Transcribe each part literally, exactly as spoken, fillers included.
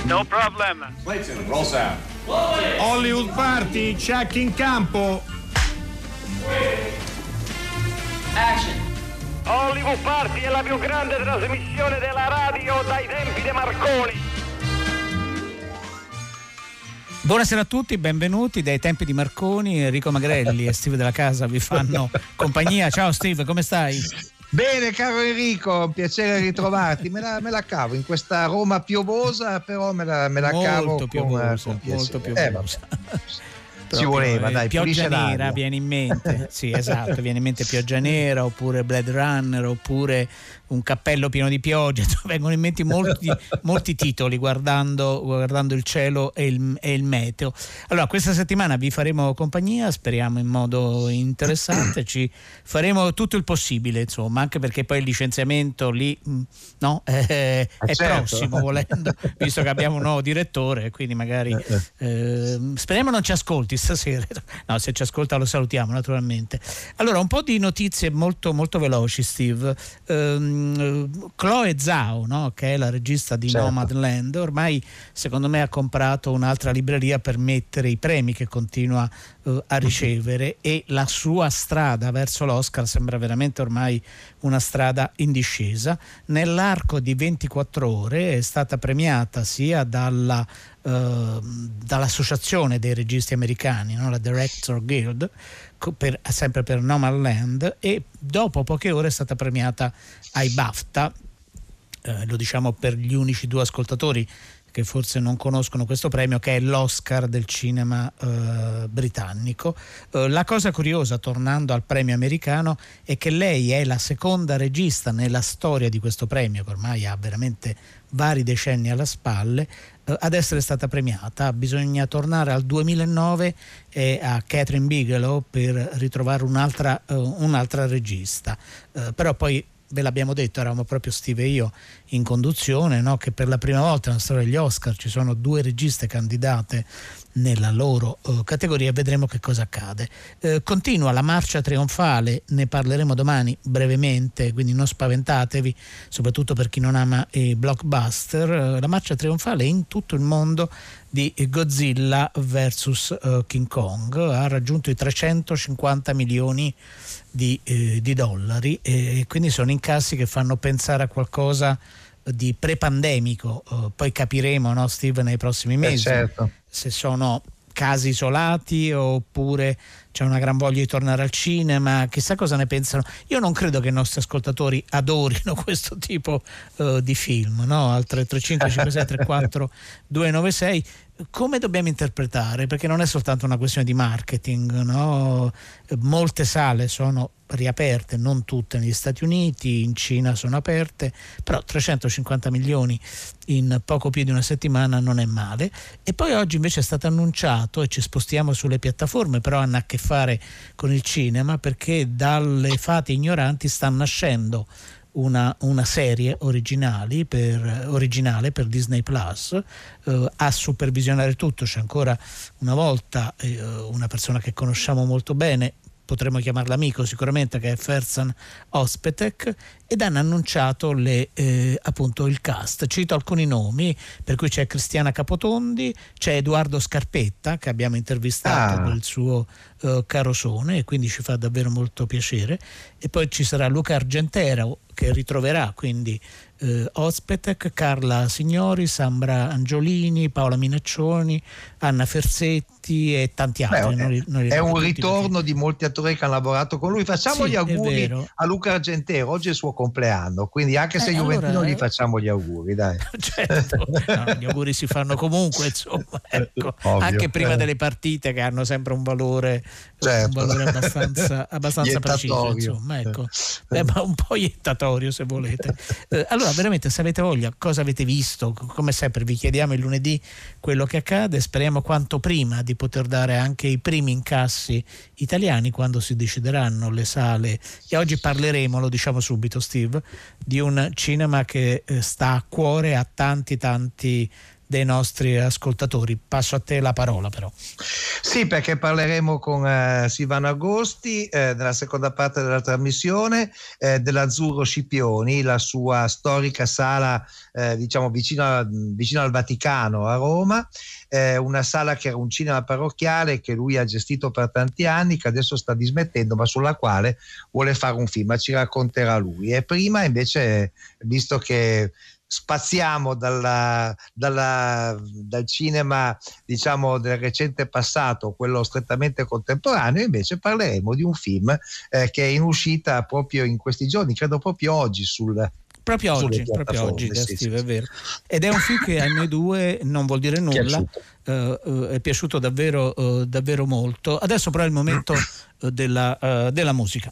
No problem. Clayton, roll sound. Hollywood Party, check in campo. Action. Hollywood Party è la più grande trasmissione della radio dai tempi di Marconi. Buonasera a tutti, benvenuti dai tempi di Marconi. Enrico Magrelli e Steve Della Casa vi fanno compagnia. Ciao Steve, come stai? Bene caro Enrico, piacere ritrovarti. Me la, me la cavo in questa Roma piovosa, però me la, me la molto cavo piovosa, con, con molto piacere. piovosa. Eh, ci voleva, dai, pioggia nera l'aria. viene in mente. Sì, esatto, viene in mente pioggia nera, oppure Blade Runner, oppure un cappello pieno di pioggia. Vengono in mente molti, molti titoli guardando, guardando il cielo e il, e il meteo. Allora, questa settimana vi faremo compagnia, speriamo in modo interessante, ci faremo tutto il possibile, insomma, anche perché poi il licenziamento lì no, è, è certo. prossimo, volendo, visto che abbiamo un nuovo direttore, quindi magari eh, speriamo non ci ascolti stasera. No, se ci ascolta lo salutiamo naturalmente. Allora, un po' di notizie molto molto veloci, Steve. Um, Chloe Zhao, no? Che è la regista di certo. Nomadland, ormai secondo me ha comprato un'altra libreria per mettere i premi che continua uh, a ricevere, e la sua strada verso l'Oscar sembra veramente ormai una strada in discesa. Nell'arco di ventiquattro ore è stata premiata sia dalla Uh, dall'associazione dei registi americani, no? La Director Guild, per, sempre per Nomadland, e dopo poche ore è stata premiata ai BAFTA. Uh, lo diciamo per gli unici due ascoltatori che forse non conoscono questo premio, che è l'Oscar del cinema uh, britannico. Uh, la cosa curiosa, tornando al premio americano, è che lei è la seconda regista nella storia di questo premio, che ormai ha veramente vari decenni alle spalle, uh, ad essere stata premiata. Bisogna tornare al duemilanove e a Catherine Bigelow per ritrovare un'altra, uh, un'altra regista. Uh, però poi ve l'abbiamo detto, eravamo proprio Steve e io in conduzione, no? Che per la prima volta nella storia degli Oscar ci sono due registe candidate nella loro uh, categoria, e vedremo che cosa accade. Uh, continua la marcia trionfale, ne parleremo domani brevemente, quindi non spaventatevi, soprattutto per chi non ama i blockbuster. Uh, la marcia trionfale in tutto il mondo di Godzilla versus uh, King Kong ha raggiunto i trecentocinquanta milioni di, eh, di dollari, e quindi sono incassi che fanno pensare a qualcosa di pre-pandemico. Uh, poi capiremo, no, Steve, nei prossimi mesi, eh certo. se sono casi isolati oppure c'è una gran voglia di tornare al cinema, chissà cosa ne pensano. Io non credo che i nostri ascoltatori adorino questo tipo uh, di film, no? Al tre tre cinque cinque sei tre quattro due nove sei. Come dobbiamo interpretare? Perché non è soltanto una questione di marketing, no? Molte sale sono riaperte, non tutte negli Stati Uniti, in Cina sono aperte, però trecentocinquanta milioni in poco più di una settimana non è male. E poi oggi invece è stato annunciato, e ci spostiamo sulle piattaforme, però hanno a che fare con il cinema, perché dalle fate ignoranti sta nascendo Una, una serie originali per, originale per Disney Plus. Uh, a supervisionare tutto c'è ancora una volta uh, una persona che conosciamo molto bene, potremmo chiamarla amico sicuramente, che è Ferzan Ospetek, ed hanno annunciato le, eh, appunto il cast. Cito alcuni nomi, per cui c'è Cristiana Capotondi, c'è Edoardo Scarpetta, che abbiamo intervistato ah. per il suo uh, Carosone, e quindi ci fa davvero molto piacere, e poi ci sarà Luca Argentero, che ritroverà quindi eh, Ospetek, Carla Signori, Sambra Angiolini, Paola Minaccioni, Anna Ferzetti e tanti altri. Beh, non li, non li è un tutti, ritorno perché... di molti attori che hanno lavorato con lui. Facciamo sì, gli auguri a Luca Argentero, oggi è il suo compleanno, quindi anche se eh, Juventino allora, gli facciamo gli auguri, dai. Certo, no, gli auguri si fanno comunque, insomma, ecco. Anche prima eh. delle partite, che hanno sempre un valore, certo. un valore abbastanza, abbastanza preciso, insomma, ecco. Beh, ma un po' iettatorio, se volete. Eh, allora, veramente, se avete voglia, cosa avete visto? Come sempre vi chiediamo il lunedì quello che accade, speriamo quanto prima di poter dare anche i primi incassi italiani quando si decideranno le sale. E oggi parleremo, lo diciamo subito Steve, di un cinema che eh, sta a cuore a tanti tanti dei nostri ascoltatori. Passo a te la parola però. Sì, perché parleremo con uh, Silvano Agosti eh, nella seconda parte della trasmissione eh, dell'Azzurro Scipioni, la sua storica sala eh, diciamo vicino, a, vicino al Vaticano a Roma, eh, una sala che era un cinema parrocchiale che lui ha gestito per tanti anni, che adesso sta dismettendo, ma sulla quale vuole fare un film, ma ci racconterà lui. E prima invece, visto che spaziamo dalla, dalla, dal cinema diciamo del recente passato, quello strettamente contemporaneo, invece parleremo di un film eh, che è in uscita proprio in questi giorni, credo proprio oggi sul proprio oggi, proprio oggi sì, Steve, sì, è vero. Ed è un film che a noi due non vuol dire nulla, uh, uh, è piaciuto davvero, uh, davvero molto. Adesso però è il momento uh, della, uh, della musica.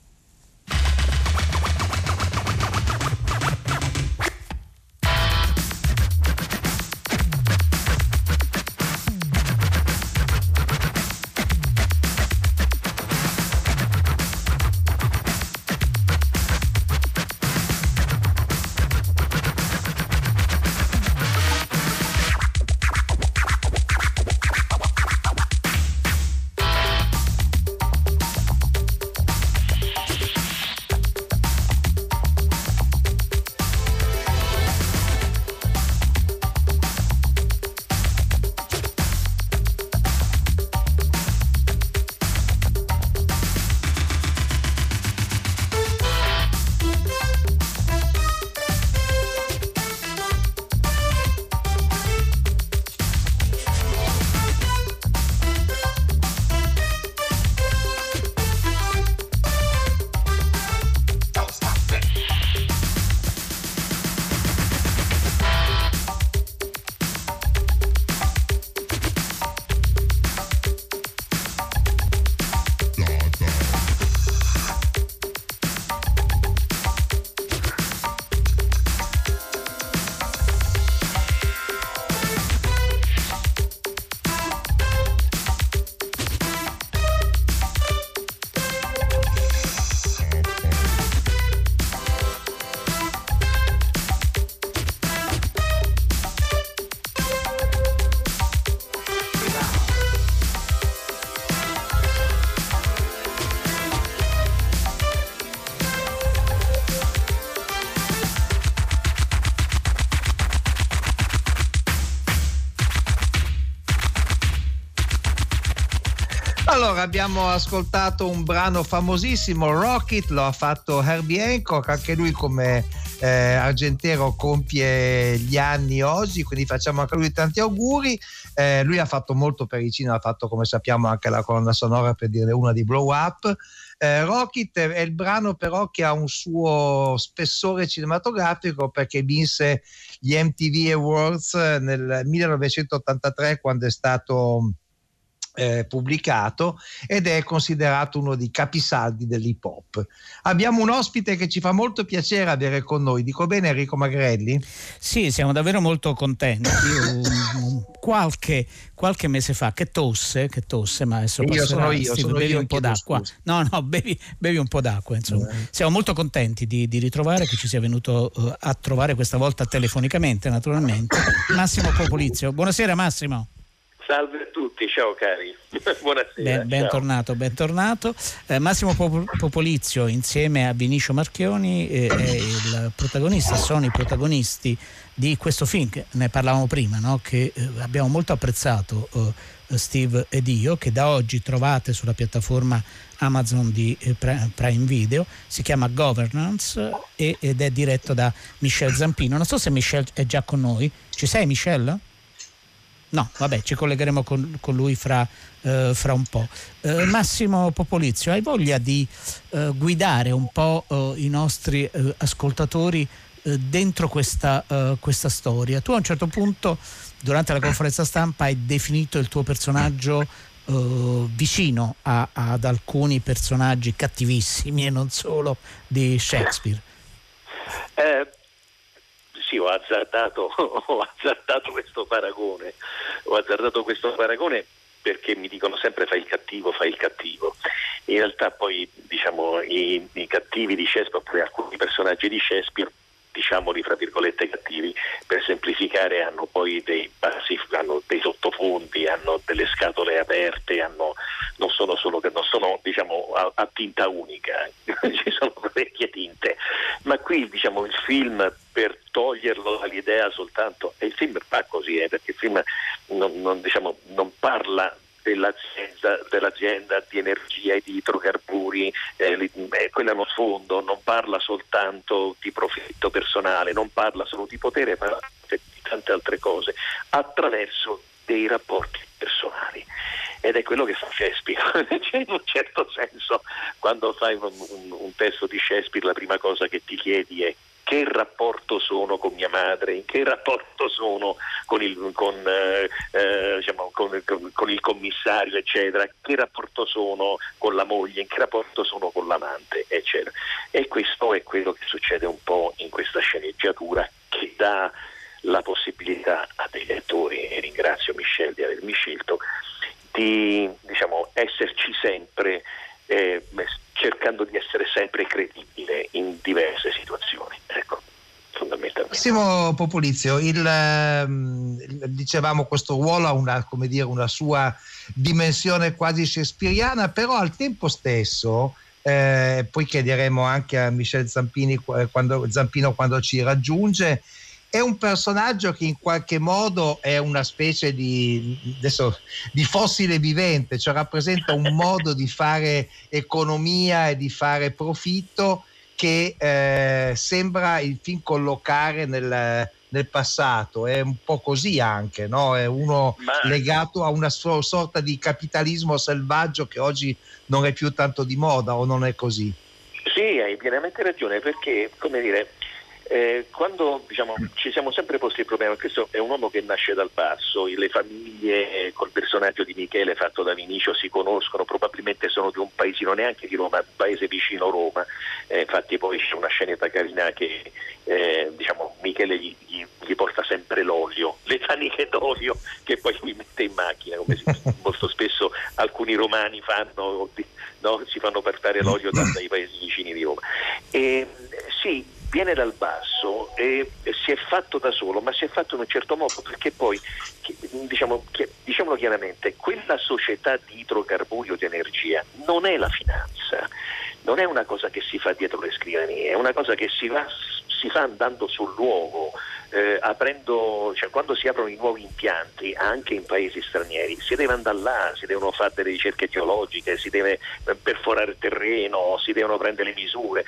Allora, abbiamo ascoltato un brano famosissimo, Rocket, lo ha fatto Herbie Hancock, anche lui come eh, argentiero compie gli anni oggi, quindi facciamo anche a lui tanti auguri. Eh, lui ha fatto molto per il cinema, ha fatto, come sappiamo, anche la colonna sonora, per dire una, di Blow Up. Eh, Rocket è il brano però che ha un suo spessore cinematografico, perché vinse gli M T V Awards nel millenovecentottantatré, quando è stato Eh, pubblicato, ed è considerato uno dei capisaldi dell'hip hop. Abbiamo un ospite che ci fa molto piacere avere con noi, dico bene, Enrico Magrelli? Sì, siamo davvero molto contenti. Io, qualche, qualche mese fa che tosse, che tosse, ma adesso io sono io, Steve, sono bevi io un po' d'acqua. Scusa. No, no, bevi, bevi un po' d'acqua, insomma. Eh. Siamo molto contenti di, di ritrovare, che ci sia venuto uh, a trovare questa volta telefonicamente, naturalmente, Massimo Popolizio. Buonasera Massimo. Salve a tutti, ciao cari, buonasera. Ben, bentornato, bentornato. Eh, Massimo Popolizio insieme a Vinicio Marchioni eh, è il protagonista, sono i protagonisti di questo film, che ne parlavamo prima, no? Che eh, abbiamo molto apprezzato eh, Steve ed io, che da oggi trovate sulla piattaforma Amazon di eh, Prime Video. Si chiama Governance eh, ed è diretto da Michel Zampino. Non so se Michel è già con noi. Ci sei, Michel? No, vabbè, ci collegheremo con, con lui fra, eh, fra un po'. Eh, Massimo Popolizio, hai voglia di eh, guidare un po' eh, i nostri eh, ascoltatori eh, dentro questa, eh, questa storia? Tu a un certo punto, durante la conferenza stampa, hai definito il tuo personaggio eh, vicino a, ad alcuni personaggi cattivissimi e non solo di Shakespeare. Eh. Sì, ho azzardato, ho azzardato questo paragone, ho azzardato questo paragone perché mi dicono sempre fai il cattivo, fai il cattivo. In realtà poi, diciamo, i, i cattivi di Shakespeare, oppure alcuni personaggi di Shakespeare, diciamoli fra virgolette cattivi, per semplificare, hanno poi dei bassi, hanno dei sottofondi, hanno delle scatole aperte, hanno, non sono solo che non sono diciamo a, a tinta unica, ci sono parecchie tinte, ma qui diciamo il film, per toglierlo dall'idea soltanto, e il film fa così, eh, perché il film non, non, diciamo, non parla dell'azienda, dell'azienda di energia e di idrocarburi, eh, eh, quello è uno sfondo, non parla soltanto di profitto personale, non parla solo di potere, ma di tante altre cose, attraverso dei rapporti personali. Ed è quello che fa Shakespeare. Cioè, in un certo senso, quando fai un, un, un testo di Shakespeare, la prima cosa che ti chiedi è: che rapporto sono con mia madre, in che rapporto sono con il, con, eh, eh, diciamo, con, con, con il commissario, eccetera, che rapporto sono con la moglie, in che rapporto sono con l'amante, eccetera. E questo è quello che succede un po' in questa sceneggiatura, che dà la possibilità a degli attori, e ringrazio Michel di avermi scelto, di diciamo, esserci sempre, eh, cercando di essere sempre credibile in diverse situazioni. Ecco, fondamentalmente. Massimo Popolizio, il, il, dicevamo, questo ruolo ha una, come dire, una sua dimensione quasi shakespeariana, però al tempo stesso, eh, poi chiederemo anche a Michel Zampini quando, Zampino quando ci raggiunge, è un personaggio che in qualche modo è una specie di, adesso, di fossile vivente, cioè rappresenta un modo di fare economia e di fare profitto che eh, sembra il film collocare nel, nel passato. È un po' così anche, no? È uno Ma... legato a una so- sorta di capitalismo selvaggio che oggi non è più tanto di moda, o non è così? Sì, hai pienamente ragione, perché, come dire, Eh, quando diciamo, ci siamo sempre posti il problema, questo è un uomo che nasce dal basso, le famiglie col personaggio di Michele fatto da Vinicio si conoscono, probabilmente sono di un paesino, neanche di Roma, un paese vicino Roma, eh, infatti poi c'è una scenetta carina che eh, diciamo Michele gli, gli, gli porta sempre l'olio, le taniche d'olio che poi mi mette in macchina, come si, molto spesso alcuni romani fanno, no? Si fanno portare l'olio da, dai paesi vicini di Roma. E, sì, viene dal basso e si è fatto da solo, ma si è fatto in un certo modo, perché poi diciamo, diciamolo chiaramente, quella società di idrocarburi o di energia non è la finanza, non è una cosa che si fa dietro le scrivanie, è una cosa che si va, si fa andando sul luogo, eh, aprendo, cioè quando si aprono i nuovi impianti anche in paesi stranieri si deve andare là, si devono fare delle ricerche geologiche, si deve perforare il terreno, si devono prendere le misure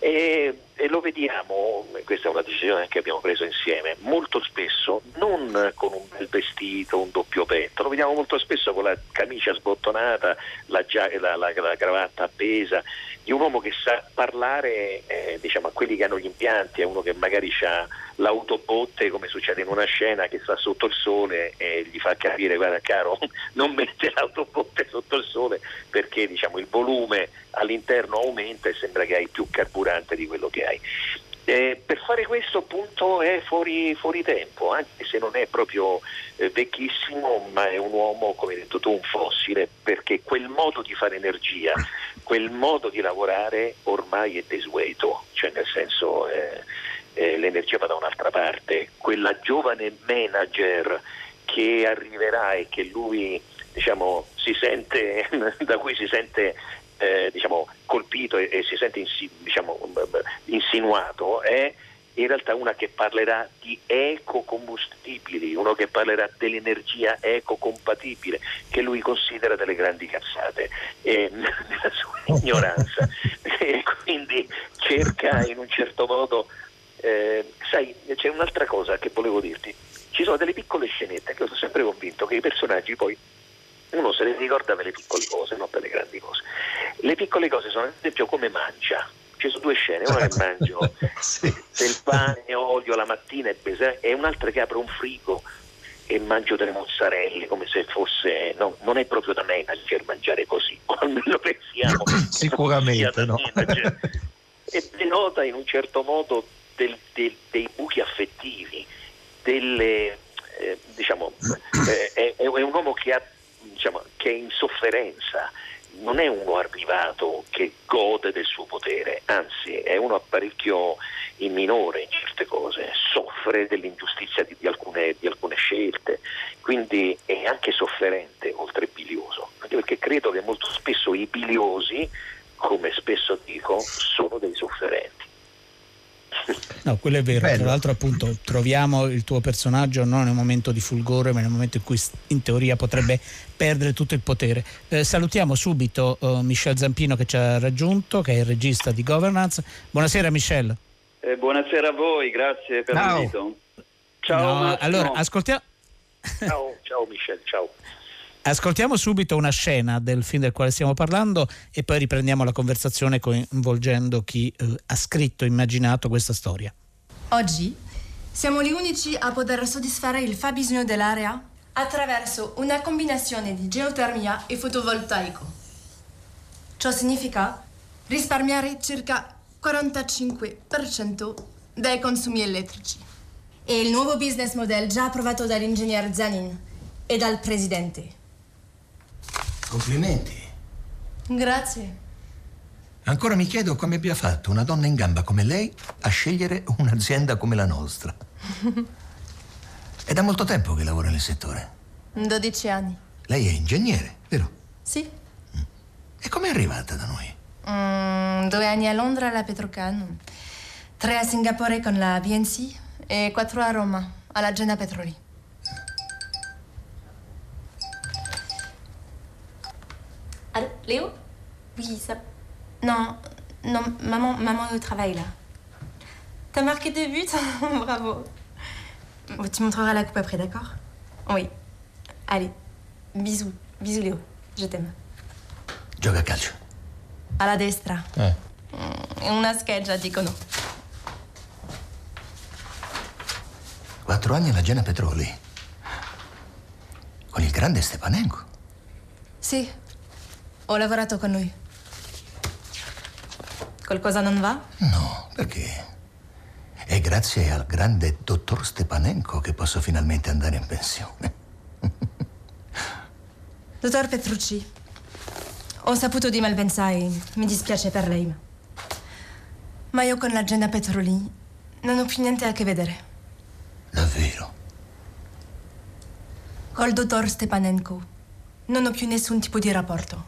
e, e lo vediamo, questa è una decisione che abbiamo preso insieme, molto spesso non con un bel vestito, un doppio petto, lo vediamo molto spesso con la camicia sbottonata, la, la, la, la cravatta appesa, di un uomo che sa parlare eh, diciamo a quelli che hanno gli impianti, a uno che magari ha l'autobotte, come succede in una scena, che sta sotto il sole e gli fa capire: guarda caro, non mette l'autobotte sotto il sole perché diciamo il volume all'interno aumenta e sembra che hai più carburante di quello che hai. Eh, per fare questo appunto è fuori, fuori tempo, anche se non è proprio eh, vecchissimo, ma è un uomo, come hai detto tu, un fossile, perché quel modo di fare energia, quel modo di lavorare ormai è desueto, cioè nel senso eh, eh, l'energia va da un'altra parte. Quella giovane manager che arriverà e che lui diciamo si sente da cui si sente Eh, diciamo colpito e, e si sente insi, diciamo, insinuato, è in realtà una che parlerà di ecocombustibili, uno che parlerà dell'energia ecocompatibile, che lui considera delle grandi cazzate e, nella sua ignoranza e quindi cerca in un certo modo eh, sai, c'è un'altra cosa che volevo dirti, ci sono delle piccole scenette che io sono sempre convinto che i personaggi poi uno se ne ricorda per le piccole cose, non per le grandi cose. Le piccole cose sono, ad esempio, come mangia. Ci sono due scene, una che mangio sì. del pane e olio la mattina e, besa, e un'altra che apre un frigo e mangio delle mozzarelle come se fosse, no, non è proprio da manager mangiare così, o almeno pensiamo sicuramente no. E denota in un certo modo del, del, dei buchi affettivi, delle eh, diciamo eh, è, è un uomo che ha diciamo che è in sofferenza, non è uno arrivato che gode del suo potere, anzi è uno parecchio in minore in certe cose, soffre dell'ingiustizia di, di, alcune, di alcune scelte, quindi è anche sofferente oltre bilioso, anche perché credo che molto spesso i biliosi, come spesso dico, sono dei sofferenti. No, quello è vero. Bello. Tra l'altro, appunto, troviamo il tuo personaggio non nel momento di fulgore, ma nel momento in cui in teoria potrebbe perdere tutto il potere. Eh, salutiamo subito uh, Michel Zampino che ci ha raggiunto, che è il regista di Governance. Buonasera Michel. Eh, buonasera a voi, grazie per Ciao. l'invito. Ciao No, Massimo. allora, ascoltiamo. Ciao, ciao Michel, ciao. Ascoltiamo subito una scena del film del quale stiamo parlando e poi riprendiamo la conversazione coinvolgendo chi eh, ha scritto, immaginato questa storia. Oggi siamo gli unici a poter soddisfare il fabbisogno dell'area attraverso una combinazione di geotermia e fotovoltaico. Ciò significa risparmiare circa quarantacinque per cento dei consumi elettrici. È il nuovo business model già approvato dall'ingegner Zanin e dal presidente. Complimenti. Grazie. Ancora mi chiedo come abbia fatto una donna in gamba come lei a scegliere un'azienda come la nostra. È da molto tempo che lavora nel settore. dodici anni. Lei è ingegnere, vero? Sì. E come è arrivata da noi? Mm, due anni a Londra alla Petrocan, tre a Singapore con la B N C e quattro a Roma alla Gena Petroli. Allô, Léo? Oui, ça... Non, non, maman, maman est au travail, là. T'as marqué deux buts? Bravo. Bon, tu montreras la coupe après, d'accord? Oui. Allez, bisous. Bisous, Léo. Je t'aime. Gioca a calcio. Alla destra. Eh. È una scheggia, dicono. Quattro anni alla Gena Petroli. Con il grande Stepanenko. Sì, ho lavorato con lui. Qualcosa non va? No, perché? È grazie al grande dottor Stepanenko che posso finalmente andare in pensione. Dottor Petrucci, ho saputo di Malpensa e mi dispiace per lei. Ma io con la Gena Petroli non ho più niente a che vedere. Davvero? Col dottor Stepanenko non ho più nessun tipo di rapporto.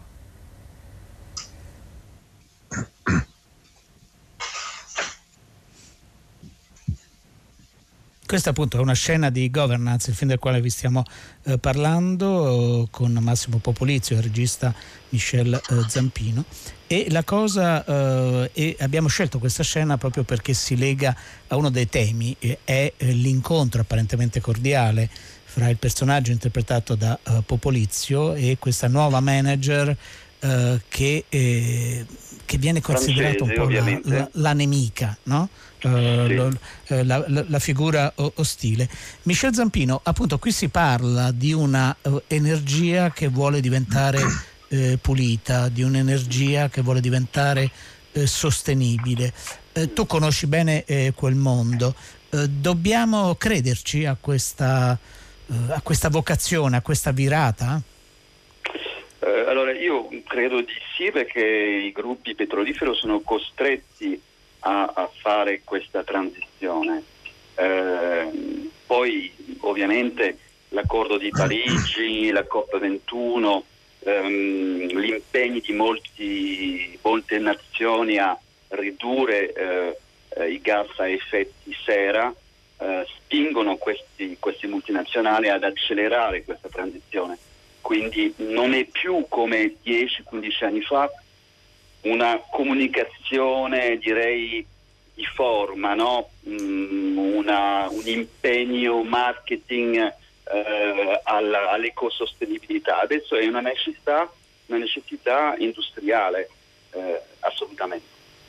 Questa appunto è una scena di Governance, il film del quale vi stiamo eh, parlando, eh, con Massimo Popolizio e il regista Michel eh, Zampino. E la cosa, eh, e abbiamo scelto questa scena proprio perché si lega a uno dei temi, eh, è eh, l'incontro apparentemente cordiale fra il personaggio interpretato da eh, Popolizio e questa nuova manager eh, che, eh, che viene considerata un po' la, la, la nemica, no? Uh, lo, uh, la, la, la figura uh, ostile. Michel Zampino, appunto, qui si parla di una uh, energia che vuole diventare uh, pulita, di un'energia che vuole diventare uh, sostenibile. Uh, tu conosci bene uh, quel mondo. Uh, dobbiamo crederci a questa, uh, a questa vocazione, a questa virata? Uh, allora, io credo di sì, perché i gruppi petroliferi sono costretti A, a fare questa transizione. Eh, poi ovviamente l'accordo di Parigi, la COP ventuno, ehm, gli impegni di molti, molte nazioni a ridurre eh, eh, i gas a effetti serra eh, spingono questi, questi multinazionali ad accelerare questa transizione. Quindi non è più come dieci quindici anni fa una comunicazione, direi, di forma, no? Mm, una, un impegno marketing eh, alla, all'ecosostenibilità. Adesso è una necessità, una necessità industriale, eh, assolutamente.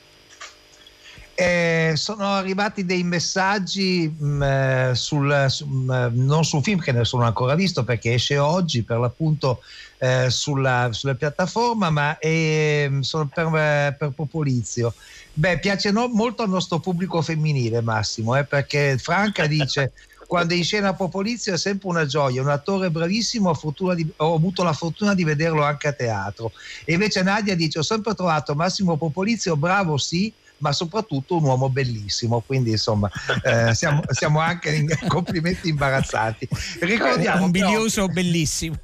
Eh, sono arrivati dei messaggi mh, sul, su, mh, non sul film, che ne sono ancora visto perché esce oggi per l'appunto eh, sulla, sulla piattaforma, ma eh, sono per, per Popolizio. Beh, piace no, molto al nostro pubblico femminile, Massimo, eh, perché Franca dice quando è in scena Popolizio è sempre una gioia, un attore bravissimo, ho, fortuna di, ho avuto la fortuna di vederlo anche a teatro. E invece Nadia dice: ho sempre trovato Massimo Popolizio bravo, sì, ma soprattutto un uomo bellissimo, quindi insomma eh, siamo, siamo anche in complimenti imbarazzati. Ricordiamo ambiglioso, bellissimo.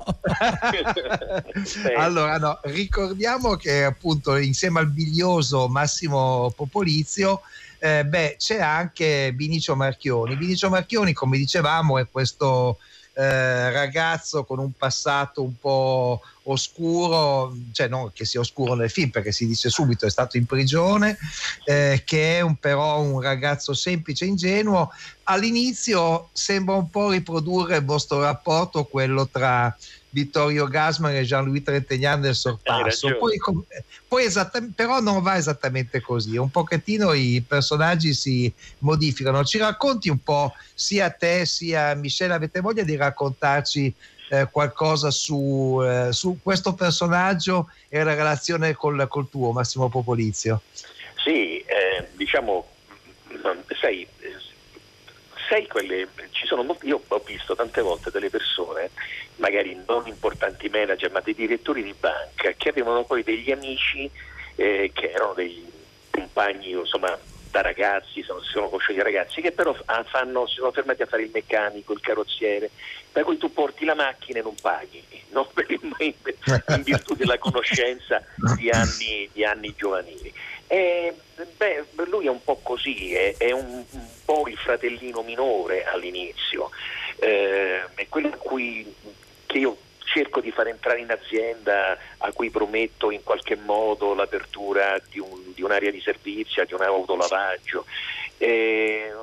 Allora no, ricordiamo che appunto insieme al biglioso Massimo Popolizio eh, beh, c'è anche Vinicio Marchioni. Vinicio Marchioni, come dicevamo, è questo Eh, ragazzo con un passato un po' oscuro, cioè non che sia oscuro nel film perché si dice subito è stato in prigione, eh, che è un, però un ragazzo semplice e ingenuo. All'inizio sembra un po' riprodurre il vostro rapporto, quello tra Vittorio Gassman e Jean-Louis Trintignant del Sorpasso, poi, poi però non va esattamente così, un pochettino i personaggi si modificano. Ci racconti un po', sia te sia Michele, avete voglia di raccontarci eh, qualcosa su, eh, su questo personaggio e la relazione col, col tuo Massimo Popolizio? Sì, eh, diciamo, sai, sai quelle, ci sono molti, io ho visto tante volte delle persone, magari non importanti manager, ma dei direttori di banca, che avevano poi degli amici eh, che erano dei compagni, insomma, da ragazzi, sono, si sono conosciuti ragazzi, che però fanno, si sono fermati a fare il meccanico, il carrozziere, da cui tu porti la macchina e non paghi, no? in, in virtù della conoscenza di anni, di anni giovanili. E, beh, lui è un po' così, è, è un, un po' il fratellino minore all'inizio, eh, è quello a cui che io cerco di far entrare in azienda, a cui prometto in qualche modo l'apertura di, un, di un'area di servizio, di un autolavaggio. Eh,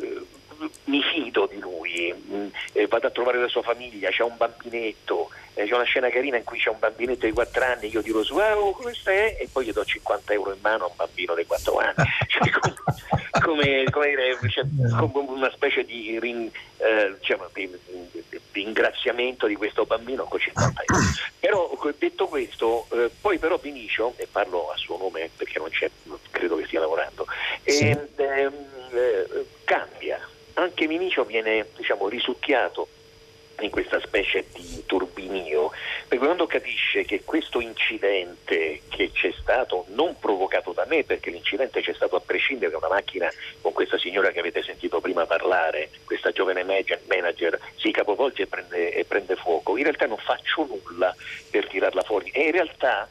mi fido di lui, eh, vado a trovare la sua famiglia, c'è un bambinetto, eh, c'è una scena carina in cui c'è un bambinetto di quattro anni, io tiro su, ah, oh, come stai? E poi gli do cinquanta euro in mano a un bambino di quattro anni, cioè, come, come, come dire, cioè, come una specie di, rin, eh, diciamo, di, di ringraziamento di questo bambino con cinquanta euro. Però detto questo, eh, poi però Vinicio, e parlo a suo nome perché non c'è, credo che stia lavorando, sì. e, ehm, eh, cambia. Anche Vinicio viene, diciamo, risucchiato in questa specie di turbinio, perché quando capisce che questo incidente che c'è stato, non provocato da me, perché l'incidente c'è stato a prescindere da una macchina con questa signora che avete sentito prima parlare, questa giovane manager, si capovolge e prende, e prende fuoco, in realtà non faccio nulla per tirarla fuori, e in realtà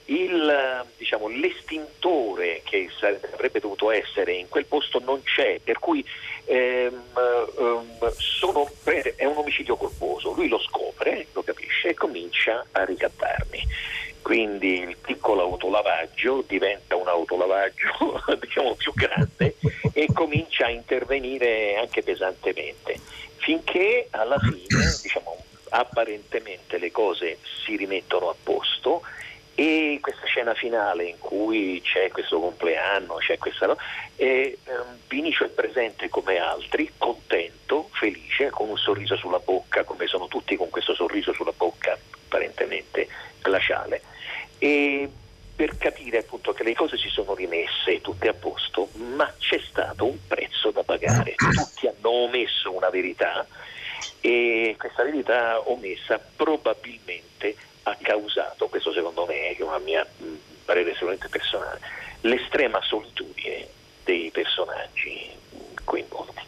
il, diciamo, l'estintore che avrebbe dovuto essere in quel posto non c'è, per cui ehm, ehm, sono, è un omicidio colposo. Lui lo scopre, lo capisce e comincia a ricattarmi. Quindi il piccolo autolavaggio diventa un autolavaggio diciamo più grande e comincia a intervenire anche pesantemente, finché alla fine, diciamo, apparentemente le cose si rimettono a posto. E questa scena finale in cui c'è questo compleanno, c'è questa, no? E um, Vinicio è presente come altri, contento, felice, con un sorriso sulla bocca, come sono tutti con questo sorriso sulla bocca apparentemente glaciale, e per capire appunto che le cose si sono rimesse tutte a posto, ma c'è stato un prezzo da pagare, tutti hanno omesso una verità, e questa verità omessa probabilmente ha causato, questo secondo me è una mia mh, parere sicuramente personale, l'estrema solitudine dei personaggi coinvolti.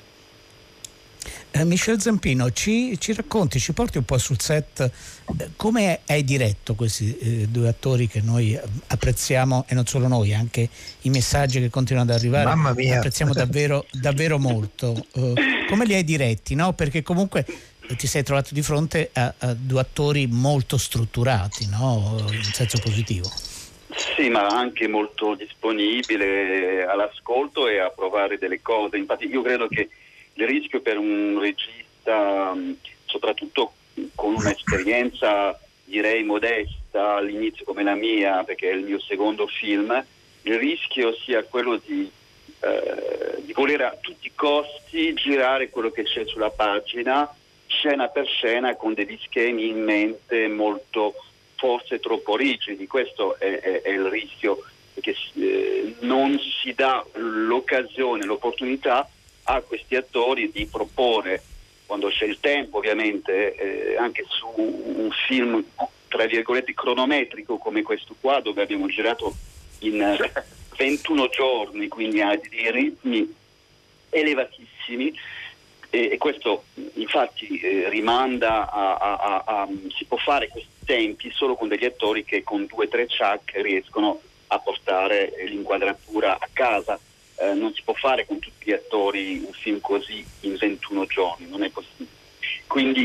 Eh, Michele Zampino, ci, ci racconti, ci porti un po' sul set, eh, come hai diretto questi eh, due attori che noi apprezziamo, e non solo noi, anche i messaggi che continuano ad arrivare. Mamma mia. Apprezziamo davvero, davvero molto. Eh, come li hai diretti, no? Perché comunque ti sei trovato di fronte a, a due attori molto strutturati, no? In senso positivo. Sì, ma anche molto disponibile all'ascolto e a provare delle cose. Infatti io credo che il rischio per un regista, soprattutto con un'esperienza direi modesta all'inizio come la mia, perché è il mio secondo film, il rischio sia quello di, eh, di voler a tutti i costi girare quello che c'è sulla pagina, scena per scena, con degli schemi in mente molto, forse troppo rigidi. Questo è, è, è il rischio, perché eh, non si dà l'occasione, l'opportunità a questi attori di proporre quando c'è il tempo ovviamente, eh, anche su un film tra virgolette cronometrico come questo qua, dove abbiamo girato in ventuno giorni, quindi a dei ritmi elevatissimi, e, e questo infatti eh, rimanda a, a, a, a si può fare questi tempi solo con degli attori che con due o tre ciak riescono a portare l'inquadratura a casa. Eh, non si può fare con tutti gli attori un film così in ventuno giorni, non è possibile. Quindi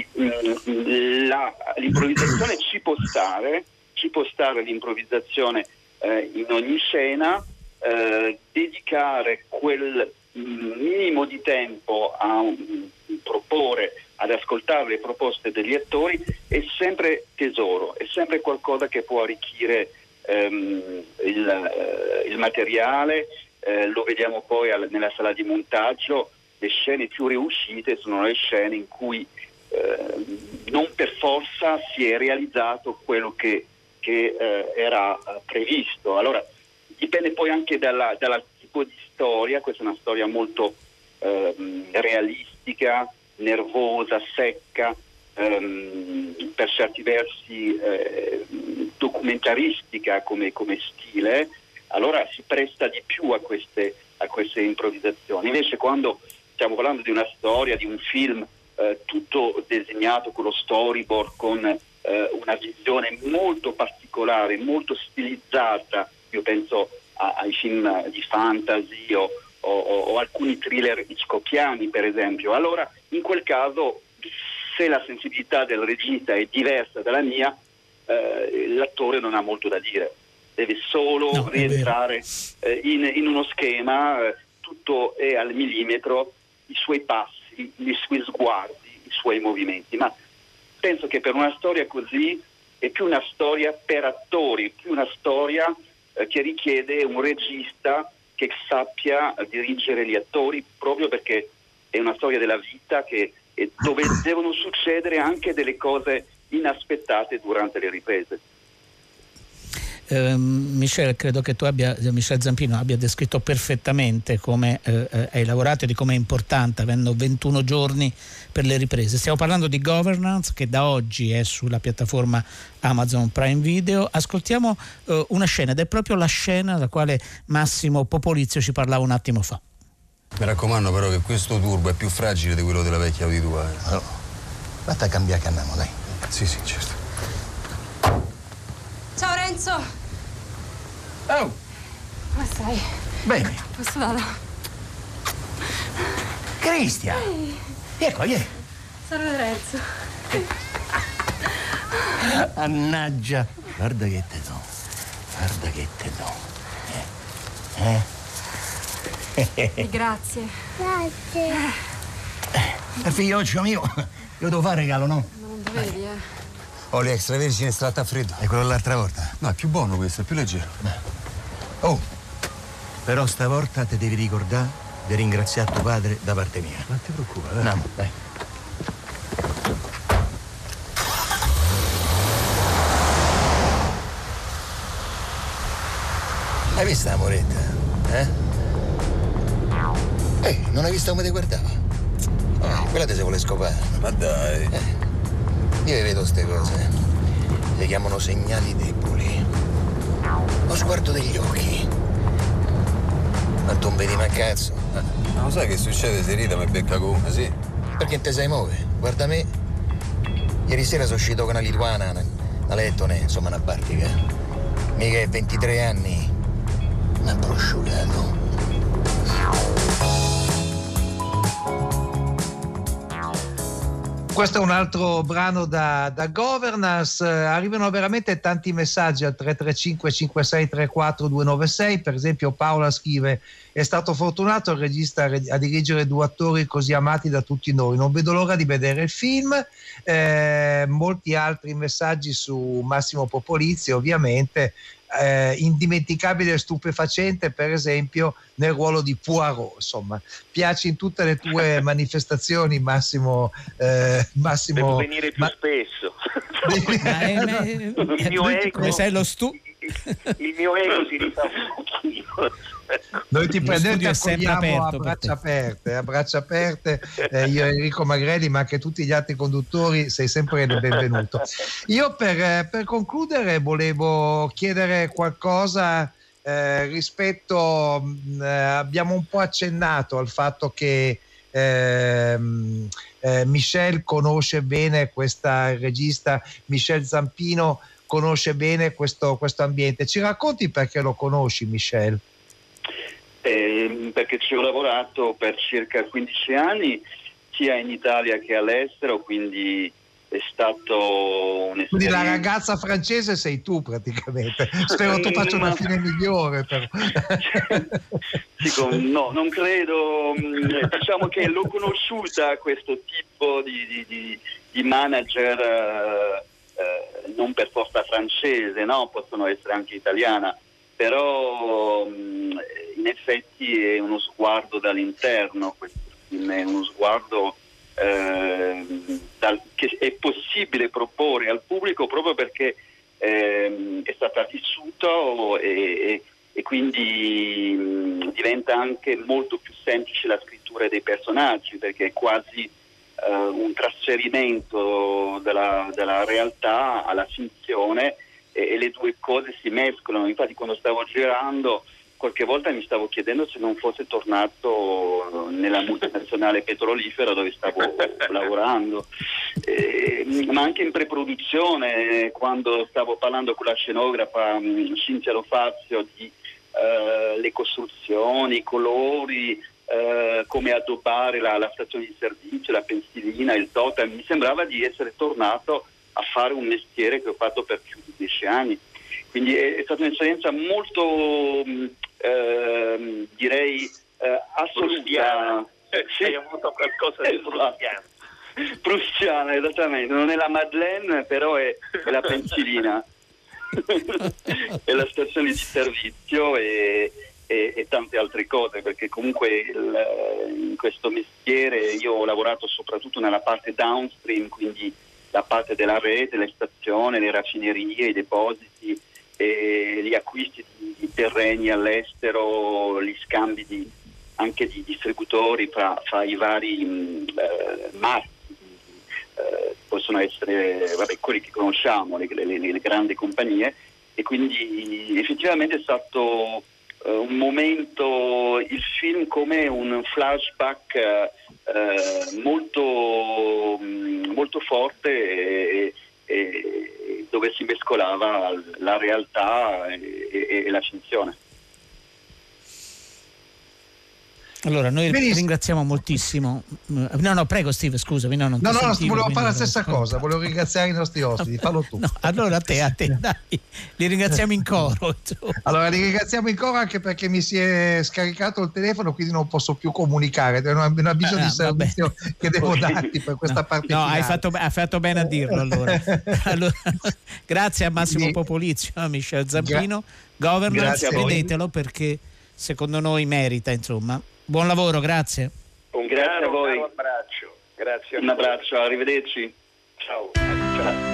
mh, la, l'improvvisazione ci può stare, ci può stare l'improvvisazione eh, in ogni scena, eh, dedicare quel minimo di tempo a um, proporre, ad ascoltare le proposte degli attori è sempre tesoro, è sempre qualcosa che può arricchire um, il, uh, il materiale. Eh, lo vediamo poi al, nella sala di montaggio. Le scene più riuscite sono le scene in cui eh, non per forza si è realizzato quello che, che eh, era previsto. Allora dipende poi anche dalla, dalla tipo di storia. Questa è una storia molto eh, realistica, nervosa, secca, ehm, per certi versi eh, documentaristica come, come stile. Allora si presta di più a queste, a queste improvvisazioni. Invece quando stiamo parlando di una storia, di un film eh, tutto disegnato con lo storyboard, con eh, una visione molto particolare, molto stilizzata, io penso a, ai film di fantasy o, o, o alcuni thriller hitchcockiani per esempio, allora in quel caso, se la sensibilità del regista è diversa dalla mia, eh, l'attore non ha molto da dire. Deve solo no, rientrare eh, in, in uno schema, eh, tutto è al millimetro, i suoi passi, i suoi sguardi, i suoi movimenti. Ma penso che per una storia così è più una storia per attori, più una storia eh, che richiede un regista che sappia dirigere gli attori, proprio perché è una storia della vita che, è dove devono succedere anche delle cose inaspettate durante le riprese. Uh, Michel, credo che tu abbia, Michel Zampino abbia descritto perfettamente come uh, uh, hai lavorato e di come è importante, avendo ventuno giorni per le riprese. Stiamo parlando di Governance, che da oggi è sulla piattaforma Amazon Prime Video. Ascoltiamo uh, una scena, ed è proprio la scena della quale Massimo Popolizio ci parlava un attimo fa. Mi raccomando però che questo turbo è più fragile di quello della vecchia Audi tua. Eh. Allora, vatti a cambiare che andiamo, dai. Sì, sì, certo. Ciao Renzo! Oh! Come stai? Bene. Posso vado? Cristian! Ecco, vieni. Salve Renzo. Annaggia. Guarda che te do. Guarda che te do. Eh? Eh? Grazie. Grazie. Per figlioccio mio, io devo fare regalo, no? Ma non dovevi, eh? Olio extravergine estratto a freddo. E quello l'altra volta? No, è più buono questo, è più leggero. Oh, però stavolta ti devi ricordare di ringraziare tuo padre da parte mia. Non ti preoccupare, dai. Andiamo, dai. Hai visto la moretta? Eh? Ehi, non hai visto come ti guardava? Oh, quella ti si vuole scopare. Ma dai. Eh. Io vedo queste cose, le chiamano segnali deboli. Lo sguardo degli occhi. Ma tu non vedi mai cazzo? Ma non sai che succede se ride e becca come, sì? Perché te sai muove? Guarda me. Ieri sera sono uscito con una lituana, una lettone, insomma una bartica. Mica è ventitré anni, ma prosciugato. Questo è un altro brano da, da Governance. Eh, arrivano veramente tanti messaggi al tre tre cinque cinque sei tre quattro due nove sei. Per esempio Paola scrive: è stato fortunato il regista a dirigere due attori così amati da tutti noi, non vedo l'ora di vedere il film. Eh, molti altri messaggi su Massimo Popolizio, ovviamente. Eh, indimenticabile e stupefacente, per esempio nel ruolo di Poirot. Insomma, piace in tutte le tue manifestazioni, Massimo. Eh, Massimo devo venire più ma... spesso. Ma è, ma è, il mio ego, come sei lo stu- il mio ego si rifà un pochino. Noi ti prendete e sempre accogliamo a aperto per braccia aperte, a braccia aperte, eh, io Enrico Magrelli, ma anche tutti gli altri conduttori, sei sempre il benvenuto. Io per, per concludere volevo chiedere qualcosa eh, rispetto, mh, abbiamo un po' accennato al fatto che eh, eh, Michel conosce bene questa, il regista Michel Zampino conosce bene questo, questo ambiente. Ci racconti perché lo conosci, Michel? Eh, perché ci ho lavorato per circa quindici anni sia in Italia che all'estero, quindi è stato un'esperienza. Quindi la ragazza francese sei tu praticamente. Spero tu faccia una fine migliore però. Dico, no, non credo. Diciamo che l'ho conosciuta questo tipo di, di, di, di manager eh, eh, non per forza francese, no? Possono essere anche italiana, però in effetti è uno sguardo dall'interno, questo film è uno sguardo eh, dal, che è possibile proporre al pubblico proprio perché eh, è stata vissuta e, e, e quindi mh, diventa anche molto più semplice la scrittura dei personaggi, perché è quasi eh, un trasferimento della, della realtà alla finzione e, e le due cose si mescolano. Infatti quando stavo girando qualche volta mi stavo chiedendo se non fosse tornato nella multinazionale petrolifera dove stavo lavorando, eh, ma anche in preproduzione, quando stavo parlando con la scenografa um, Cinzia Lo Fazio di uh, le costruzioni, i colori, uh, come addobbare la, la stazione di servizio, la pensilina, il totem, mi sembrava di essere tornato a fare un mestiere che ho fatto per più di dieci anni. Quindi è, è stata un'esperienza molto, eh, direi, eh, assoluta. Eh, sì, hai avuto qualcosa di prussiano. Prussiana, esattamente. Non è la Madeleine, però è, è la pensilina. È la stazione di servizio e, e, e tante altre cose, perché comunque il, in questo mestiere io ho lavorato soprattutto nella parte downstream, quindi la parte della rete, le stazioni, le raffinerie, i depositi, e gli acquisti di, di terreni all'estero, gli scambi di, anche di distributori fra, fra i vari mh, eh, marchi, eh, possono essere vabbè, quelli che conosciamo, le, le, le grandi compagnie, e quindi effettivamente è stato eh, un momento, il film come un flashback eh, molto, mh, molto forte e, e dove si mescolava la realtà e, e, e la finzione. Allora, noi Benissimo. ringraziamo moltissimo. No, no, prego Steve, scusami. No, non No, no, sentivo, volevo fare la non... stessa cosa, volevo ringraziare i nostri ospiti, fallo tu. No, allora a te, a te, dai, li ringraziamo in coro. Allora, li ringraziamo in coro anche perché mi si è scaricato il telefono, quindi non posso più comunicare, è un avviso ah, di servizio vabbè. che devo darti per questa no, parte no, finale. hai fatto, hai fatto bene a dirlo allora. Allora, grazie a Massimo Quindi, Popolizio, a Michel Zampino, gra- Governance, grazie vedetelo perché secondo noi merita, insomma. Buon lavoro, grazie. Un Grazie caro, a voi. caro abbraccio. Grazie a Un abbraccio, arrivederci. Ciao. Ciao.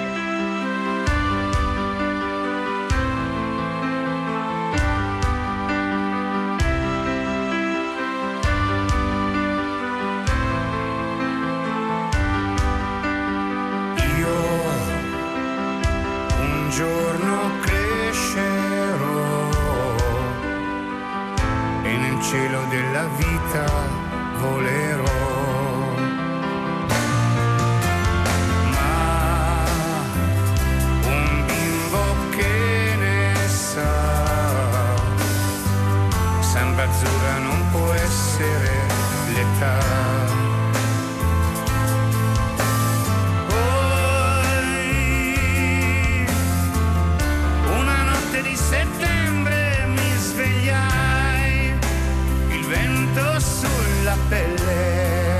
Un giorno crescerò e nel cielo della vita volerò, ma un bimbo che ne sa, samba azzurra non può essere l'età. Di settembre mi svegliai, il vento sulla pelle,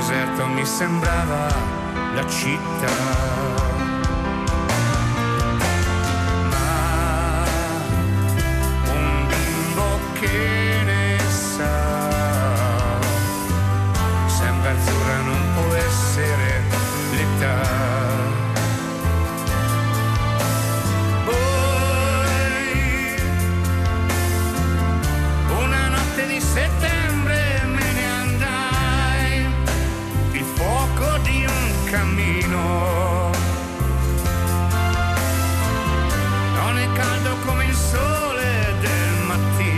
deserto mi sembrava la città. Che ne sa, sempre azzurra non può essere l'età. Poi una notte di settembre me ne andai, il fuoco di un cammino non è caldo come il sole del mattino.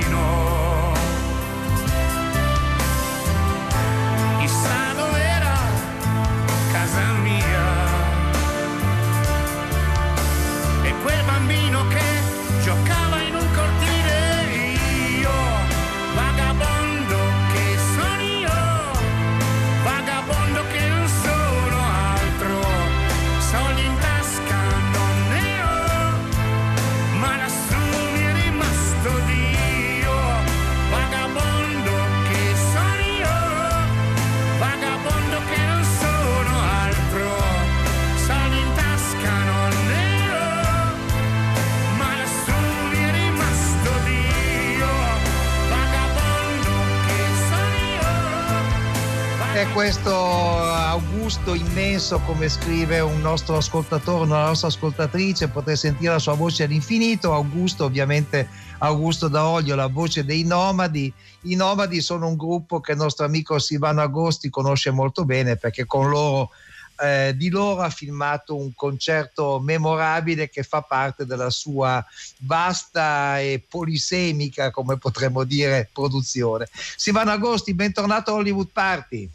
Chissà dov'era casa mia e quel bambino che giocava in un cortile, io vagabondo che sono io, vagabondo che non sono altro, soldi in tasca non ne ho, ma lassù mi è rimasto Dio, vagabondo che sono io, vagabondo che non sono altro, soldi in tasca non ne ho, ma lassù mi è rimasto Dio, vagabondo che sono io. È questo Augusto immenso, come scrive un nostro ascoltatore, una nostra ascoltatrice, potrei sentire la sua voce all'infinito. Augusto, ovviamente Augusto Daolio, la voce dei Nomadi. I Nomadi sono un gruppo che il nostro amico Silvano Agosti conosce molto bene, perché con loro eh, di loro ha filmato un concerto memorabile che fa parte della sua vasta e polisemica, come potremmo dire, produzione. Silvano Agosti, bentornato a Hollywood Party.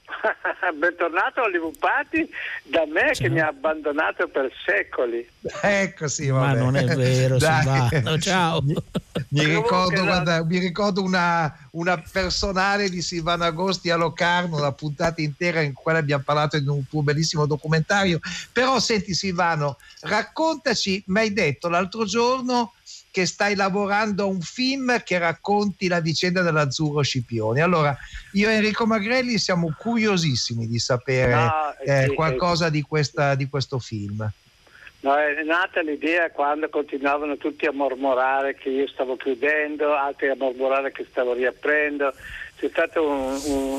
Bentornato a Hollywood Party, da me che mi ha abbandonato per secoli. Ecco, sì, vabbè. Ma non è vero, Dai. Silvano, ciao. Mi ricordo, guarda, mi ricordo una, una personale di Silvano Agosti a Locarno, una puntata intera in cui abbiamo parlato di un tuo bellissimo documentario. Però senti Silvano, raccontaci, mi hai detto l'altro giorno che stai lavorando a un film che racconti la vicenda dell'Azzurro Scipioni. Allora, io e Enrico Magrelli siamo curiosissimi di sapere No, eh, sì, qualcosa di, questa, di questo film. No, è nata l'idea quando continuavano tutti a mormorare che io stavo chiudendo, altri a mormorare che stavo riaprendo. C'è stato un, un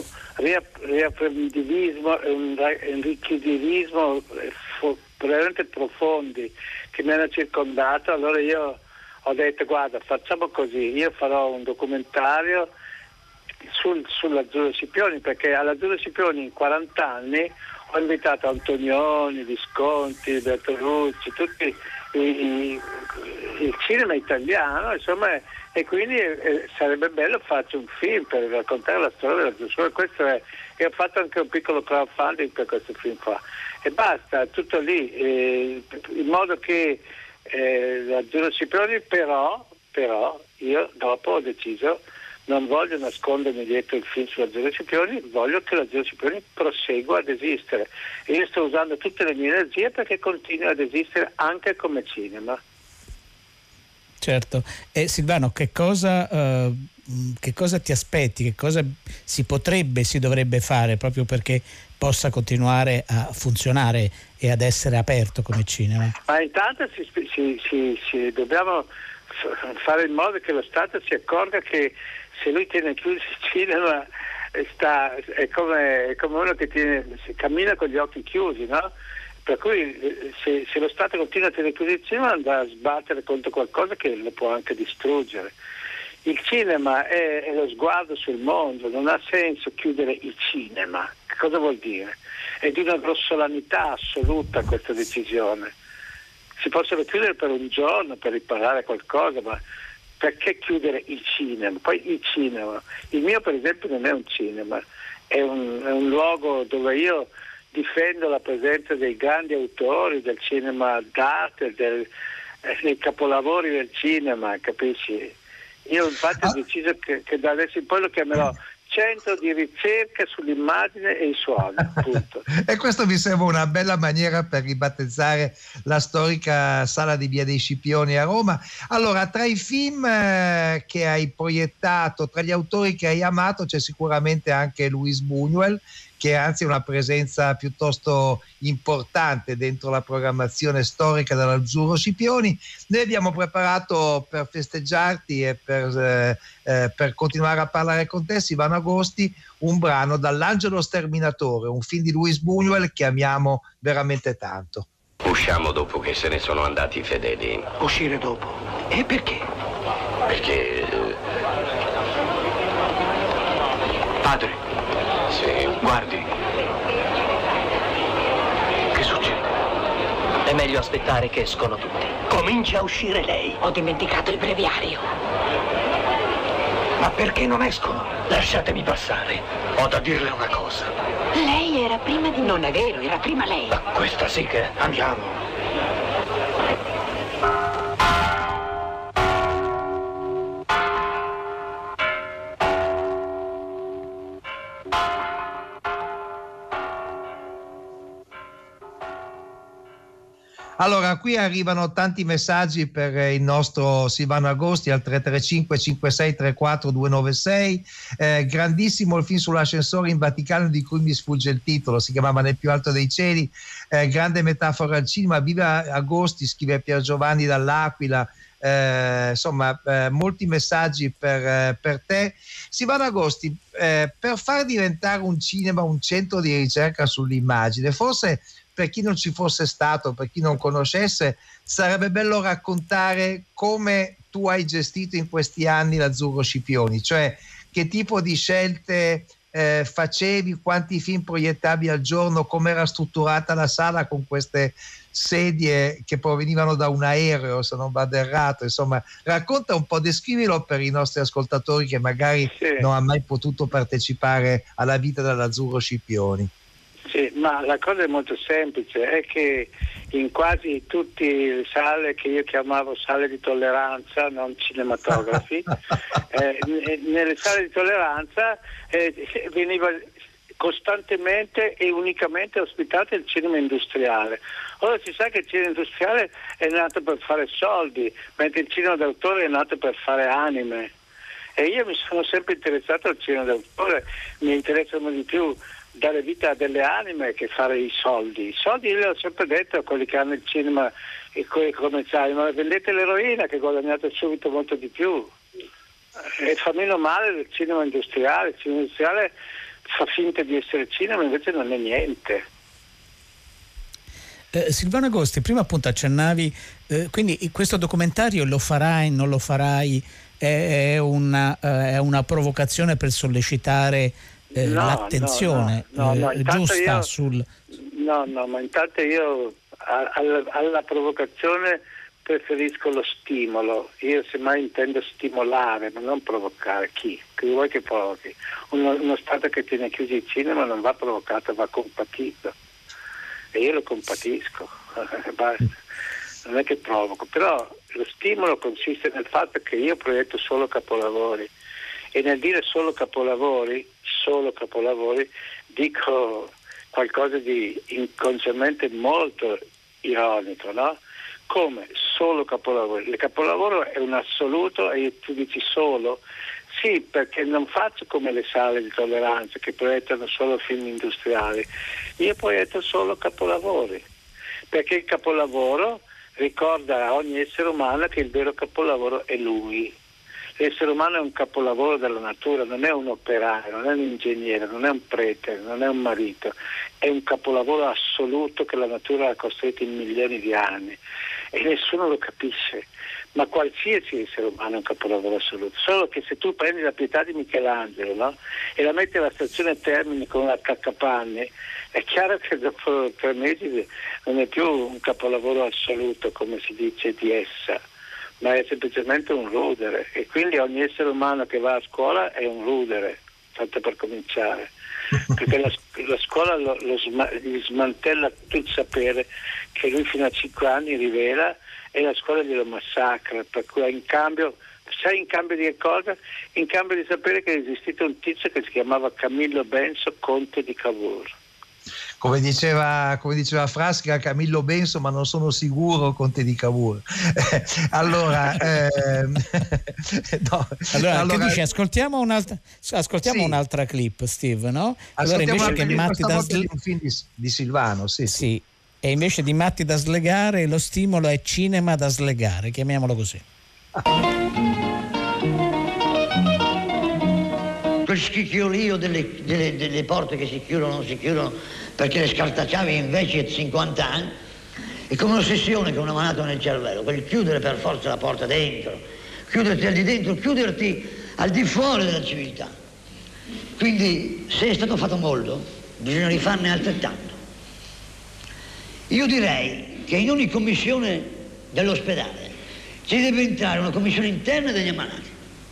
riaprendivismo e un enrichidivismo veramente profondi che mi hanno circondato. Allora io ho detto: guarda, facciamo così, io farò un documentario sul, sull'Azzurro Scipioni, perché all'Azzurro Scipioni in quaranta anni ho invitato Antonioni, Visconti, Bertolucci, tutti i, i, il cinema italiano, insomma, e quindi eh, sarebbe bello farci un film per raccontare la storia dell'Azzurro. Questo è, e ho fatto anche un piccolo crowdfunding per questo film qua, e basta, tutto lì, eh, in modo che eh, l'Azzurro Scipioni, però, però io dopo ho deciso, non voglio nascondermi dietro il film sull'Azzurro Scipioni, voglio che l'Azzurro Scipioni prosegua ad esistere, e io sto usando tutte le mie energie perché continui ad esistere anche come cinema. Certo. E Silvano, che cosa, uh, che cosa ti aspetti, che cosa si potrebbe, si dovrebbe fare proprio perché possa continuare a funzionare e ad essere aperto come cinema? Ma intanto si, si, si, si dobbiamo fare in modo che lo Stato si accorga che se lui tiene chiuso il cinema sta, è, come, è come uno che tiene, cammina con gli occhi chiusi, no? Per cui se, se lo Stato continua a tenere chiuso il cinema andrà a sbattere contro qualcosa che lo può anche distruggere. Il cinema è, è lo sguardo sul mondo, non ha senso chiudere il cinema. Che cosa vuol dire? È di una grossolanità assoluta questa decisione. Si possono chiudere per un giorno per riparare qualcosa, ma perché chiudere il cinema? Poi il cinema, il mio per esempio non è un cinema, è un, è un luogo dove io difendo la presenza dei grandi autori del cinema d'arte, del, eh, dei capolavori del cinema, capisci? Io infatti ho deciso che, che da adesso in poi lo chiamerò Centro di ricerca sull'immagine e i suoni, appunto. E questo mi sembra una bella maniera per ribattezzare la storica sala di Via dei Scipioni a Roma. Allora, tra i film eh, che hai proiettato, tra gli autori che hai amato, c'è sicuramente anche Luis Buñuel, che anzi è una presenza piuttosto importante dentro la programmazione storica dell'Azzurro Scipioni. Noi abbiamo preparato per festeggiarti e per, eh, eh, per continuare a parlare con te, Silvano Agosti, un brano dall'Angelo Sterminatore, un film di Luis Buñuel che amiamo veramente tanto. Usciamo dopo che se ne sono andati i fedeli. Uscire dopo? E perché? Perché... eh, Padre. Sì. Guardi. Che succede? È meglio aspettare che escono tutti. Comincia a uscire lei. Ho dimenticato il breviario. Ma perché non escono? Lasciatemi passare. Ho da dirle una cosa. Lei era prima di... Non è vero, era prima lei. Ma questa sì che... Andiamo. Allora, qui arrivano tanti messaggi per il nostro Silvano Agosti al tre tre cinque cinque sei tre quattro due nove sei. Eh, grandissimo il film sull'ascensore in Vaticano di cui mi sfugge il titolo, si chiamava Nel più alto dei cieli. Eh, grande metafora al cinema. Viva Agosti, scrive Pier Giovanni dall'Aquila. Eh, insomma, eh, molti messaggi per, eh, per te. Silvano Agosti, eh, per far diventare un cinema un centro di ricerca sull'immagine, forse per chi non ci fosse stato, per chi non conoscesse, sarebbe bello raccontare come tu hai gestito in questi anni l'Azzurro Scipioni, cioè che tipo di scelte eh, facevi, quanti film proiettavi al giorno, come era strutturata la sala con queste sedie che provenivano da un aereo, se non vado errato. Insomma, racconta un po', descrivilo per i nostri ascoltatori che magari sì. non hanno mai potuto partecipare alla vita dell'Azzurro Scipioni. Sì, ma la cosa è molto semplice, è che in quasi tutte le sale che io chiamavo sale di tolleranza, non cinematografi, eh, nelle sale di tolleranza eh, veniva costantemente e unicamente ospitato il cinema industriale. Ora si sa che il cinema industriale è nato per fare soldi, mentre il cinema d'autore è nato per fare anime. E io mi sono sempre interessato al cinema d'autore, mi interessano di più dare vita a delle anime che fare i soldi. I soldi, io l'ho sempre detto a quelli che hanno il cinema e quelli commerciali, ma vendete l'eroina che guadagnate subito molto di più. E fa meno male del cinema industriale. Il cinema industriale fa finta di essere cinema, invece non è niente. Eh, Silvano Agosti, prima appunto accennavi, eh, quindi questo documentario lo farai, non lo farai, è, è, una, eh, è una provocazione per sollecitare eh, no, l'attenzione no, no, no, eh, giusta io, sul... No, no, ma intanto io a, alla, alla provocazione preferisco lo stimolo. Io semmai intendo stimolare, ma non provocare. Chi? Chi vuoi che provochi? Uno, uno Stato che tiene chiusi il cinema non va provocato, va compatito. E io lo compatisco, basta. Non è che provoco, però lo stimolo consiste nel fatto che io proietto solo capolavori, e nel dire solo capolavori, solo capolavori, dico qualcosa di inconsciamente molto ironico, no? Come solo capolavori. Il capolavoro è un assoluto e tu dici solo. Sì, perché non faccio come le sale di tolleranza che proiettano solo film industriali. Io proietto solo capolavori, perché il capolavoro ricorda a ogni essere umano che il vero capolavoro è lui. L'essere umano è un capolavoro della natura, non è un operaio, non è un ingegnere, non è un prete, non è un marito, è un capolavoro assoluto che la natura ha costruito in milioni di anni e nessuno lo capisce. Ma qualsiasi essere umano è un capolavoro assoluto, solo che se tu prendi la Pietà di Michelangelo, no? e la metti alla stazione Termini con la Caccapanni, è chiaro che dopo tre mesi non è più un capolavoro assoluto come si dice di essa, ma è semplicemente un rudere, e quindi ogni essere umano che va a scuola è un rudere, tanto per cominciare, perché la, la scuola lo, lo sma, gli smantella tutto il sapere che lui fino a cinque anni rivela, e la scuola glielo massacra, per cui in cambio, sai in cambio di che cosa? In cambio di sapere che è esistito un tizio che si chiamava Camillo Benso, conte di Cavour. Come diceva, come diceva Frasca, Camillo Benso, ma non sono sicuro Conte di Cavour. allora, ehm, no, allora, allora, che dici? Ascoltiamo un'altra, ascoltiamo sì. un'altra clip, Steve, no? Allora invece che Matti da sle- di un film di, di Silvano, sì, sì. sì. E invece di Matti da slegare, lo stimolo è cinema da slegare, chiamiamolo così. Quel schicchiolio delle, delle, delle porte che si chiudono, non si chiudono, perché le scartacciavi invece di cinquanta anni, è come un'ossessione che una manata nel cervello, quel chiudere per forza la porta dentro, chiuderti al di dentro, chiuderti al di fuori della civiltà. Quindi se è stato fatto molto, bisogna rifarne altrettanto. Io direi che in ogni commissione dell'ospedale ci deve entrare una commissione interna degli ammalati,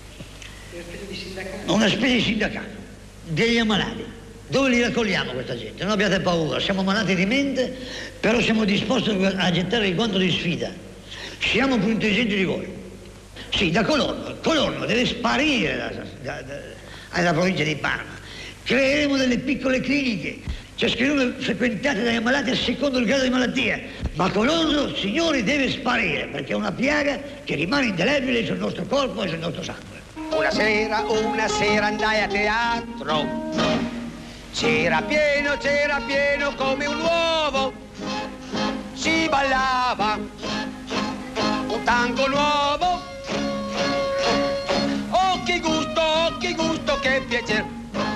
una specie di sindacato degli ammalati. Dove li raccogliamo questa gente? Non abbiate paura, siamo malati di mente, però siamo disposti a gettare il guanto di sfida. Siamo più intelligenti di voi. Sì, da Colorno, Colorno deve sparire da, da, da, dalla provincia di Parma. Creeremo delle piccole cliniche, ciascuno frequentate dagli ammalati a secondo il grado di malattia. Ma Colorno, signori, deve sparire, perché è una piaga che rimane indelebile sul nostro corpo e sul nostro sangue. Una sera, una sera andai a teatro. C'era pieno, c'era pieno come un uovo. Si ballava un tango nuovo. Oh che gusto, oh che gusto, che piacere.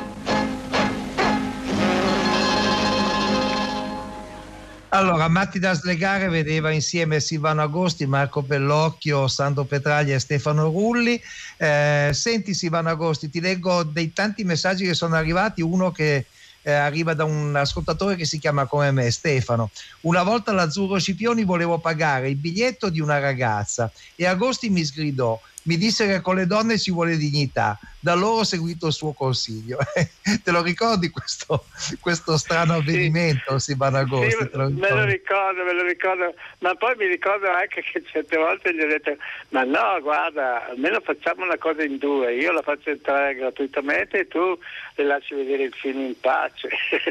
Allora, Matti da slegare vedeva insieme Silvano Agosti, Marco Bellocchio, Sandro Petraglia e Stefano Rulli. Eh, senti Silvano Agosti, ti leggo dei tanti messaggi che sono arrivati, uno che eh, arriva da un ascoltatore che si chiama come me, Stefano. Una volta all'Azzurro Scipioni volevo pagare il biglietto di una ragazza e Agosti mi sgridò, mi disse che con le donne ci vuole dignità. Da allora ho seguito il suo consiglio. Te lo ricordi questo, questo strano avvenimento, sì. Silvano Agosti? Sì, lo me lo ricordo, me lo ricordo, ma poi mi ricordo anche che certe volte gli ho detto, ma no, guarda, almeno facciamo una cosa in due, io la faccio entrare gratuitamente e tu le lasci vedere il film in pace.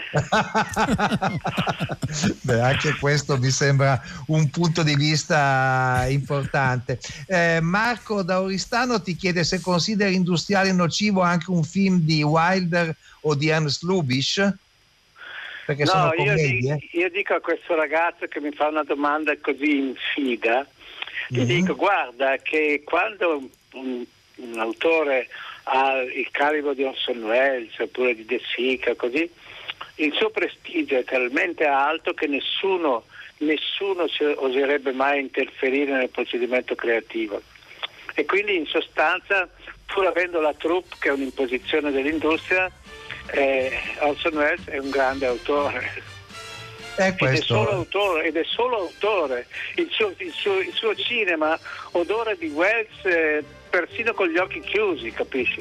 Beh, anche questo mi sembra un punto di vista importante. Eh, Marco da Oristano ti chiede se consideri industriale nocivo anche un film di Wilder o di Ernst Lubitsch, perché no, sono io, commedie. dico, io dico a questo ragazzo che mi fa una domanda così infida, gli Mm-hmm. dico guarda che quando un, un autore ha il calibro di Orson Welles oppure di De Sica, così, il suo prestigio è talmente alto che nessuno, nessuno si oserebbe mai interferire nel procedimento creativo. E quindi in sostanza, pur avendo la troupe che è un'imposizione dell'industria, eh, Orson Welles è un grande autore. È ed è solo autore, ed è solo autore. Il suo, il suo, il suo cinema odora di Welles eh, persino con gli occhi chiusi, capisci?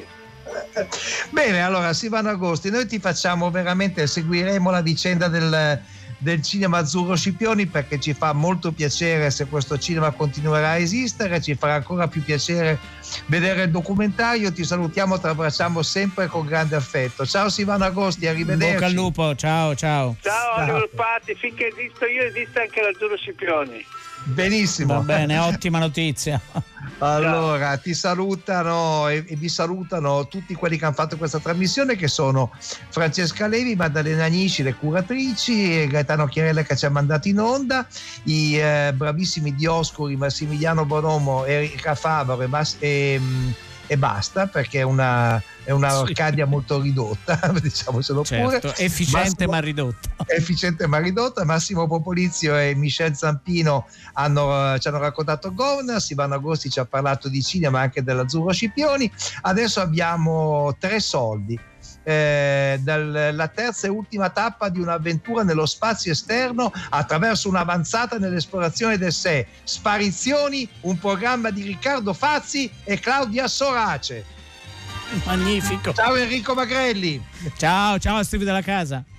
Bene, allora Silvano Agosti, noi ti facciamo veramente, seguiremo la vicenda del del cinema Azzurro Scipioni, perché ci fa molto piacere se questo cinema continuerà a esistere, ci farà ancora più piacere vedere il documentario. Ti salutiamo, ti abbracciamo sempre con grande affetto. Ciao Silvano Agosti, arrivederci. Bocca al lupo, ciao ciao. Ciao Oliver Patti, finché esisto io esiste anche l'Azzurro Scipioni. Benissimo. Va bene, ottima notizia. Allora, ti salutano e, e vi salutano tutti quelli che hanno fatto questa trasmissione, che sono Francesca Levi, Maddalena Agnisci, le curatrici, e Gaetano Chiarella che ci ha mandato in onda, i eh, bravissimi Dioscuri, Massimiliano Bonomo, Erika Favaro e, Mas- e, e basta, perché è una, è una Sì. Arcadia molto ridotta, diciamocelo pure. Certo, efficiente Massimo- ma ridotta. efficiente ma ridotta. Massimo Popolizio e Michel Zampino hanno, ci hanno raccontato Governor, Silvano Agosti ci ha parlato di cinema, anche dell'Azzurro Scipioni. Adesso abbiamo Tre soldi, eh, dal, la terza e ultima tappa di un'avventura nello spazio esterno attraverso un'avanzata nell'esplorazione del sé. Sparizioni, un programma di Riccardo Fazzi e Claudia Sorace. Magnifico. Ciao Enrico Magrelli. Ciao, ciao a Steve della casa.